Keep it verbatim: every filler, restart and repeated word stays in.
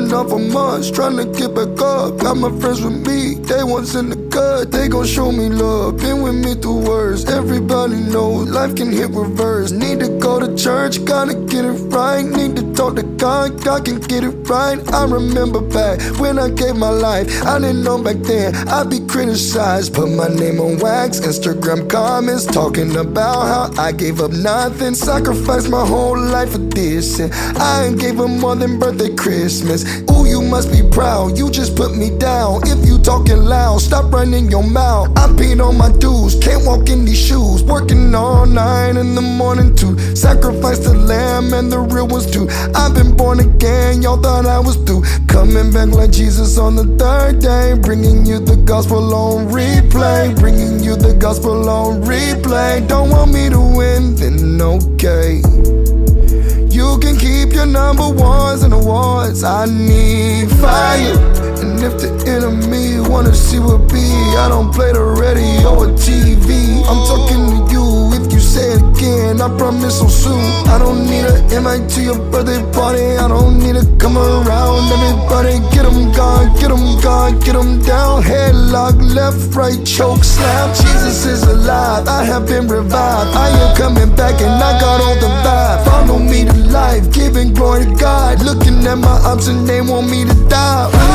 falling off a month, trying to get back up. Got my friends with me, they ones in the gut, they gon' show me love. Been with me through worse, everybody knows life can hit reverse. Need to go to church, gotta get it right. Need to talk to God, God can get it right. I remember back when I gave my life, I didn't know back then I'd be criticized. Put my name on wax, Instagram comments, talking about how I gave up nothing. Sacrificed my whole life for this, and I ain't gave up more than birthday, Christmas. Ooh, you must be proud, you just put me down. If you talking loud, stop running your mouth. I'm peeing on my dues, can't walk in these shoes. Working all night in the morning to sacrifice the lamb and the real ones too. I've been born again, y'all thought I was through. Coming back like Jesus on the third day, bringing you the gospel on replay. Bringing you the gospel on replay. Don't want me to win, then okay. You can keep your number ones and awards. I need fire. And if the enemy wanna see what be, I don't play the radio or T V. I'm talking to you, if you say it again, I promise so soon. I don't need an invite to your birthday party, I don't need to come around. Everybody get them gone, get them gone, get them down. Headlock, left, right, choke, slam. Jesus is alive, I have been revived. I am coming back and I got all the vibe. Follow me to life, giving glory to God. Looking at my ups and they want me to die.